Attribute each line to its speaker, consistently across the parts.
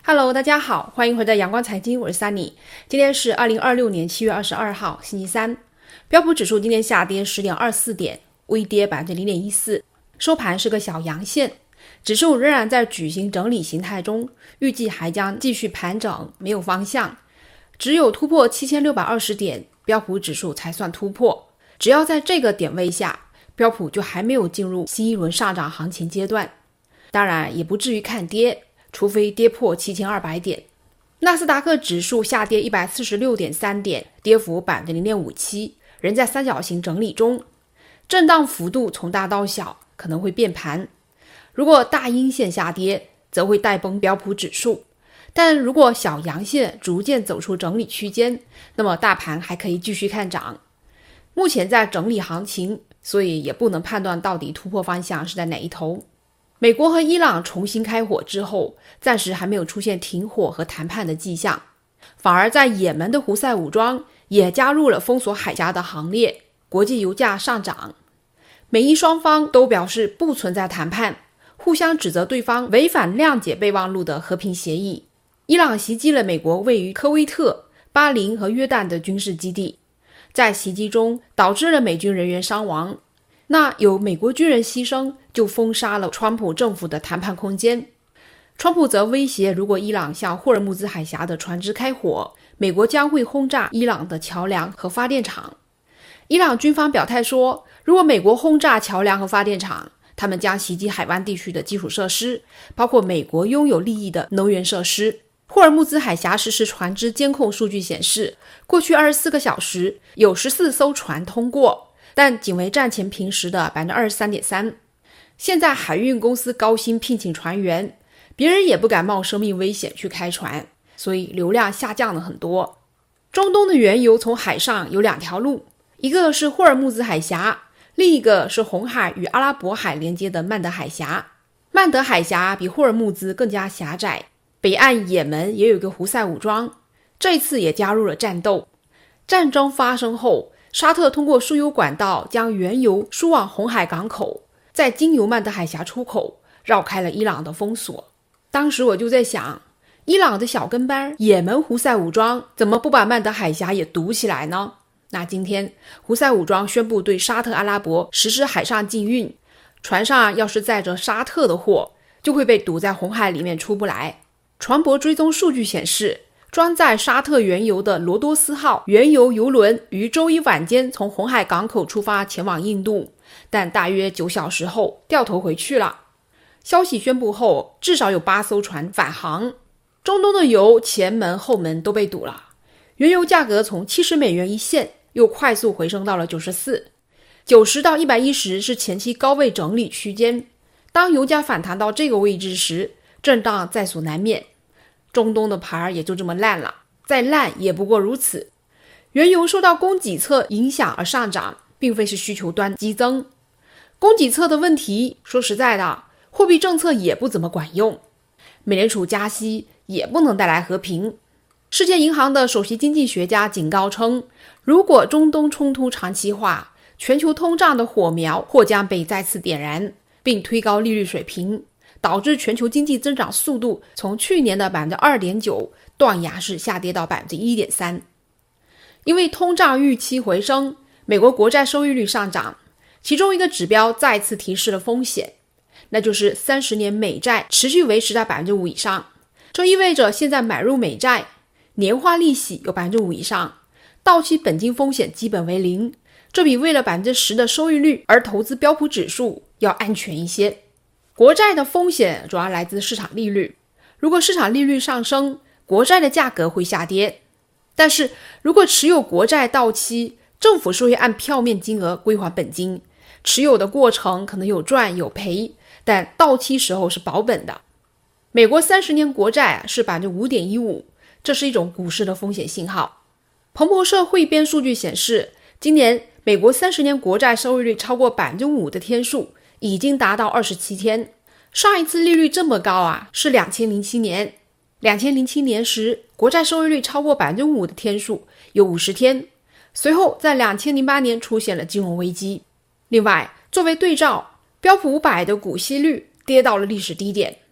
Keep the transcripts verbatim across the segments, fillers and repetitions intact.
Speaker 1: Hello， 大家好，欢迎回到阳光财经，我是 Sunny。今天是二零二六年七月二十二号，星期三。标普指数今天下跌 十点二四 点，微跌 百分之零点一四， 收盘是个小阳线。指数仍然在矩形整理形态中，预计还将继续盘整，没有方向。只有突破七千六百二十点，标普指数才算突破。只要在这个点位下，标普就还没有进入新一轮上涨行情阶段。当然也不至于看跌，除非跌破七千二百点。纳斯达克指数下跌 一百四十六点三 点，跌幅 百分之零点五七， 仍在三角形整理中，震荡幅度从大到小，可能会变盘。如果大阴线下跌，则会带崩标普指数，但如果小阳线逐渐走出整理区间，那么大盘还可以继续看涨。目前在整理行情，所以也不能判断到底突破方向是在哪一头。美国和伊朗重新开火之后，暂时还没有出现停火和谈判的迹象，反而在也门的胡塞武装也加入了封锁海峡的行列，国际油价上涨。美伊双方都表示不存在谈判，互相指责对方违反谅解备忘录的和平协议。伊朗袭击了美国位于科威特、巴林和约旦的军事基地，在袭击中导致了美军人员伤亡。那有美国军人牺牲，就封杀了川普政府的谈判空间。川普则威胁，如果伊朗向霍尔木兹海峡的船只开火，美国将会轰炸伊朗的桥梁和发电厂。伊朗军方表态说，如果美国轰炸桥梁和发电厂，他们将袭击海湾地区的基础设施，包括美国拥有利益的能源设施。霍尔木兹海峡实时船只监控数据显示，过去二十四个小时有十四艘船通过，但仅为战前平时的 百分之二十三点三。 现在海运公司高薪聘请船员，别人也不敢冒生命危险去开船，所以流量下降了很多。中东的原油从海上有两条路，一个是霍尔木兹海峡，另一个是红海与阿拉伯海连接的曼德海峡。曼德海峡比霍尔木兹更加狭窄，北岸也门也有一个胡塞武装，这次也加入了战斗。战争发生后，沙特通过输油管道将原油输往红海港口，再经由曼德海峡出口，绕开了伊朗的封锁。当时我就在想，伊朗的小跟班也门胡塞武装怎么不把曼德海峡也堵起来呢？那今天胡塞武装宣布对沙特阿拉伯实施海上禁运，船上要是载着沙特的货，就会被堵在红海里面出不来。船舶追踪数据显示，装载沙特原油的罗多斯号原油油轮于周一晚间从红海港口出发前往印度，但大约九小时后掉头回去了。消息宣布后，至少有八艘船返航。中东的油前门后门都被堵了，原油价格从七十美元一线又快速回升到了九十四， 九十到一百一十是前期高位整理区间。当油价反弹到这个位置时，震荡在所难免。中东的牌也就这么烂了，再烂也不过如此。原油受到供给侧影响而上涨，并非是需求端激增。供给侧的问题，说实在的，货币政策也不怎么管用，美联储加息也不能带来和平。世界银行的首席经济学家警告称，如果中东冲突长期化，全球通胀的火苗或将被再次点燃，并推高利率水平，导致全球经济增长速度从去年的 百分之二点九 断崖式下跌到 百分之一点三。 因为通胀预期回升，美国国债收益率上涨，其中一个指标再次提示了风险，那就是三十年美债持续维持在 百分之五 以上。这意味着现在买入美债，年化利息有 百分之五 以上，到期本金风险基本为零，这比为了 百分之十 的收益率而投资标普指数要安全一些。国债的风险主要来自市场利率，如果市场利率上升，国债的价格会下跌。但是如果持有国债到期，政府是会按票面金额归还本金，持有的过程可能有赚有赔，但到期时候是保本的。美国三十年国债是 百分之五点一五， 这是一种股市的风险信号。彭博社汇编数据显示，今年美国三十年国债收益率超过 百分之五 的天数已经达到二十七天。上一次利率这么高啊，是两千零七年。两千零七年时，国债收益率超过 百分之五 的天数有五十天。随后在两千零八年出现了金融危机。另外，作为对照，标普五百的股息率跌到了历史低点。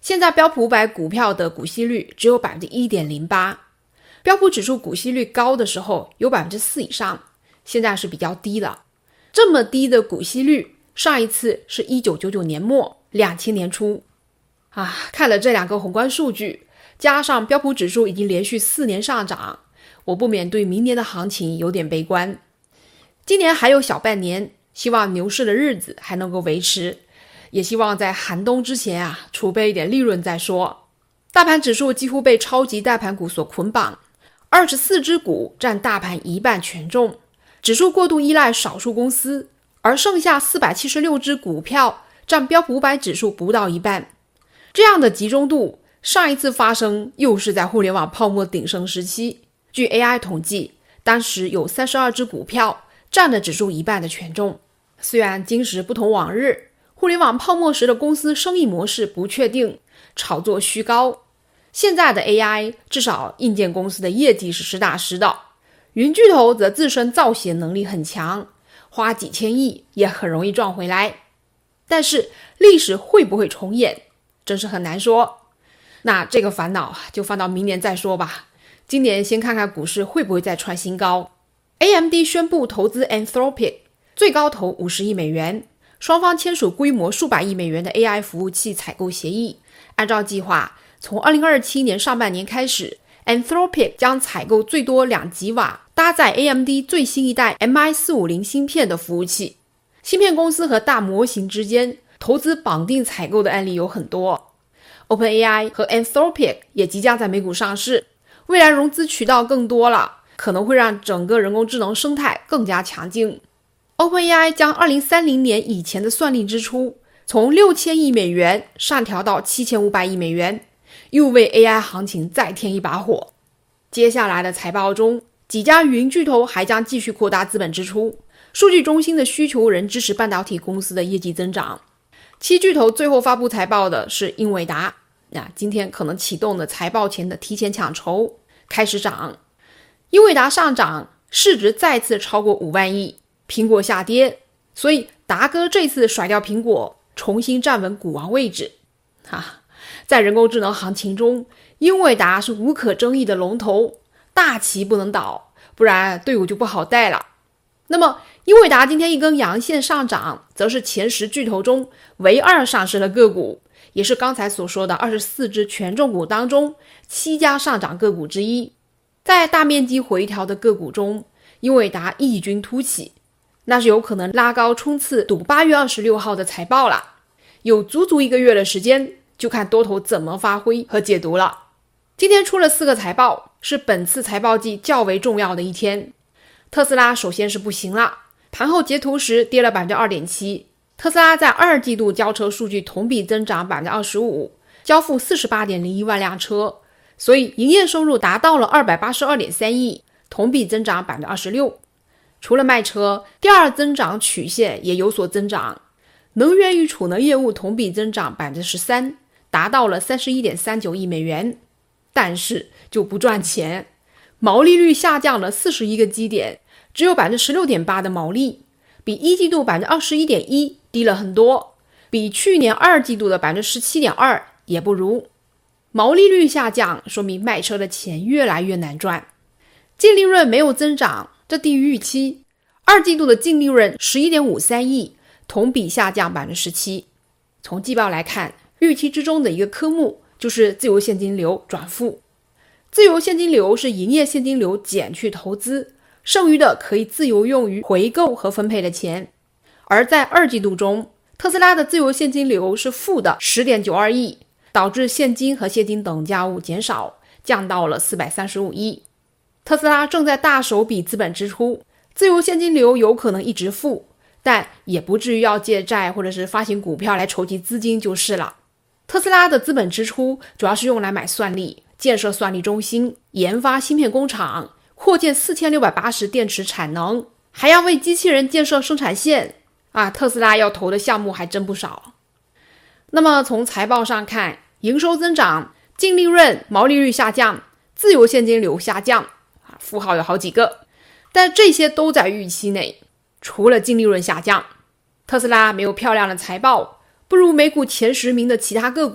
Speaker 1: 现在标普五百股票的股息率只有 百分之一点零八， 标普指数股息率高的时候有 百分之四 以上，现在是比较低了。这么低的股息率，上一次是一九九九年末两千年初啊，看了这两个宏观数据，加上标普指数已经连续四年上涨，我不免对明年的行情有点悲观。今年还有小半年，希望牛市的日子还能够维持，也希望在寒冬之前啊，储备一点利润再说。大盘指数几乎被超级大盘股所捆绑，二十四只股占大盘一半权重，指数过度依赖少数公司，而剩下四百七十六只股票占标普五百指数不到一半。这样的集中度，上一次发生又是在互联网泡沫鼎盛时期，据 A I 统计，当时有三十二只股票占了指数一半的权重。虽然今时不同往日，互联网泡沫时的公司生意模式不确定，炒作虚高，现在的 A I 至少硬件公司的业绩是实打实的，云巨头则自身造血能力很强，花几千亿也很容易赚回来。但是历史会不会重演，真是很难说。那这个烦恼就放到明年再说吧，今年先看看股市会不会再创新高。 A M D 宣布投资 Anthropic， 最高投五十亿美元，双方签署规模数百亿美元的 A I 服务器采购协议。按照计划，从二零二七年上半年开始， Anthropic 将采购最多两吉瓦搭载 A M D 最新一代 M I 四五零 芯片的服务器。芯片公司和大模型之间投资绑定采购的案例有很多， OpenAI 和 Anthropic 也即将在美股上市，未来融资渠道更多了，可能会让整个人工智能生态更加强劲。 OpenAI 将二零三零年以前的算力支出从六千亿美元上调到七千五百亿美元，又为 A I 行情再添一把火。接下来的财报中，几家云巨头还将继续扩大资本支出，数据中心的需求仍支持半导体公司的业绩增长。七巨头最后发布财报的是英伟达，啊，今天可能启动了财报前的提前抢筹，开始涨。英伟达上涨，市值再次超过五万亿，苹果下跌，所以达哥这次甩掉苹果，重新站稳股王位置。啊，在人工智能行情中，英伟达是无可争议的龙头，大旗不能倒，不然队伍就不好带了。那么英伟达今天一根阳线上涨，则是前十巨头中唯二上市的个股，也是刚才所说的二十四只权重股当中七家上涨个股之一。在大面积回调的个股中，英伟达异军突起，那是有可能拉高冲刺赌八月二十六号的财报了。有足足一个月的时间，就看多头怎么发挥和解读了。今天出了四个财报，是本次财报季较为重要的一天。特斯拉首先是不行了，盘后截图时跌了 百分之二点七。 特斯拉在二季度交车数据同比增长 百分之二十五， 交付 四十八点零一万辆车，所以营业收入达到了二百八十二点三亿，同比增长 百分之二十六。 除了卖车，第二增长曲线也有所增长，能源与储能业务同比增长 百分之十三， 达到了 三十一点三九亿美元，但是就不赚钱，毛利率下降了四十一个基点，只有 百分之十六点八 的毛利，比一季度 百分之二十一点一 低了很多，比去年二季度的 百分之十七点二 也不如。毛利率下降，说明卖车的钱越来越难赚。净利润没有增长，这低于预期。二季度的净利润 十一点五三亿，同比下降 百分之十七。 从季报来看，预期之中的一个科目就是自由现金流转负。自由现金流是营业现金流减去投资，剩余的可以自由用于回购和分配的钱。而在二季度中，特斯拉的自由现金流是负的 十点九二亿，导致现金和现金等价物减少，降到了四百三十五亿。特斯拉正在大手笔资本支出，自由现金流有可能一直负，但也不至于要借债或者是发行股票来筹集资金就是了。特斯拉的资本支出主要是用来买算力，建设算力中心，研发芯片工厂，扩建四千六百八十电池产能，还要为机器人建设生产线啊！特斯拉要投的项目还真不少。那么从财报上看，营收增长，净利润、毛利率下降，自由现金流下降，啊，负号有好几个，但这些都在预期内。除了净利润下降，特斯拉没有漂亮的财报，不如美股前十名的其他个股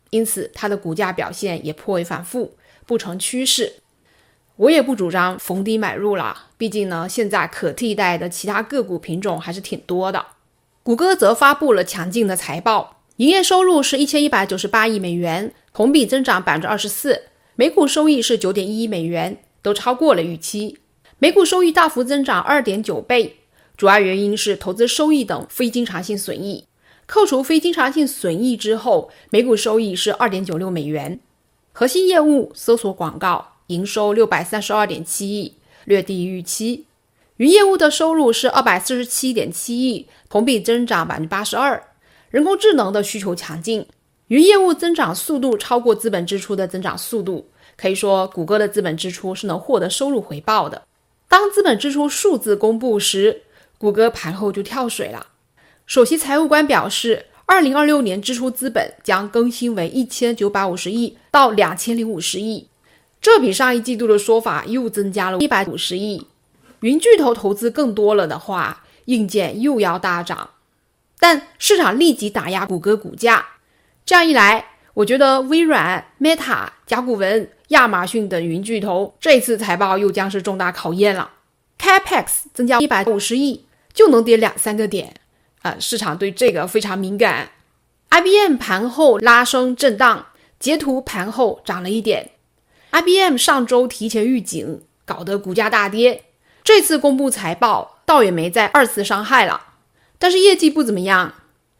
Speaker 1: 因此它的股价表现也颇为反复，不成趋势。我也不主张逢低买入了，毕竟呢，现在可替代的其他个股品种还是挺多的。谷歌则发布了强劲的财报，营业收入是一千一百九十八亿美元，同比增长 百分之二十四， 每股收益是 九点一亿美元，都超过了预期。每股收益大幅增长 二点九倍，主要原因是投资收益等非经常性损益。扣除非经常性损益之后，每股收益是 二点九六美元。核心业务搜索广告营收 六百三十二点七亿，略低于预期。云业务的收入是 二百四十七点七亿，同比增长 百分之八十二。 人工智能的需求强劲，云业务增长速度超过资本支出的增长速度，可以说谷歌的资本支出是能获得收入回报的。当资本支出数字公布时，谷歌盘后就跳水了。首席财务官表示，二零二六年支出资本将更新为一千九百五十亿到两千零五十亿，这比上一季度的说法又增加了一百五十亿。云巨头投资更多了的话，硬件又要大涨，但市场立即打压谷歌股价。这样一来，我觉得微软、Meta、甲骨文、亚马逊等云巨头这次财报又将是重大考验了。 Capex 增加一百五十亿就能跌两三个点，呃，市场对这个非常敏感。 I B M 盘后拉升震荡，截图盘后涨了一点。 I B M 上周提前预警，搞得股价大跌，这次公布财报倒也没再二次伤害了，但是业绩不怎么样。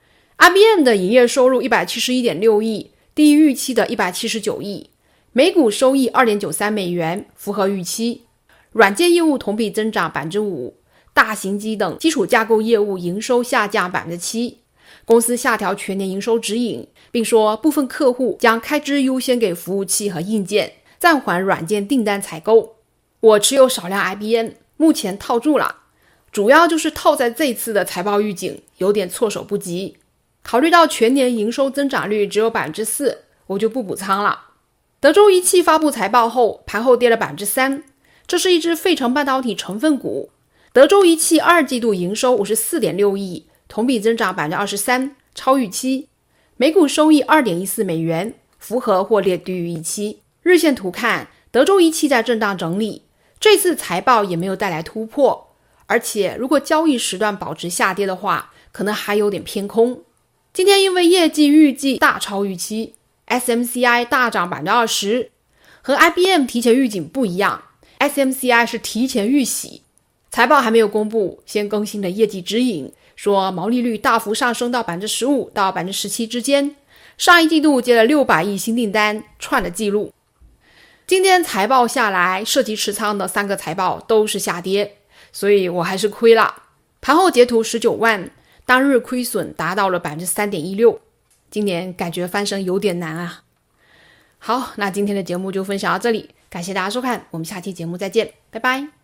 Speaker 1: I B M 的营业收入 一百七十一点六亿，低于预期的一百七十九亿，每股收益 二点九三美元，符合预期。软件业务同比增长 百分之五， 大型机等基础架构业务营收下降 百分之七。 公司下调全年营收指引，并说部分客户将开支优先给服务器和硬件，暂缓软件订单采购。我持有少量 I B M， 目前套住了，主要就是套在这次的财报预警有点措手不及。考虑到全年营收增长率只有 百分之四， 我就不补仓了。德州仪器发布财报后，盘后跌了 百分之三， 这是一只费城半导体成分股。德州仪器二季度营收 五十四点六亿，同比增长 百分之二十三， 超预期。每股收益 二点一四美元，符合或略低于预期。日线图看，德州仪器在震荡整理，这次财报也没有带来突破，而且如果交易时段保持下跌的话，可能还有点偏空。今天因为业绩预计大超预期， S M C I 大涨 百分之二十， 和 I B M 提前预警不一样， S M C I 是提前预喜。财报还没有公布，先更新的业绩指引说毛利率大幅上升到 百分之十五 到 百分之十七 之间，上一季度接了六百亿新订单，创了纪录。今天财报下来，涉及持仓的三个财报都是下跌，所以我还是亏了。盘后截图十九万，当日亏损达到了 百分之三点一六， 今年感觉翻身有点难啊。好，那今天的节目就分享到这里，感谢大家收看，我们下期节目再见，拜拜。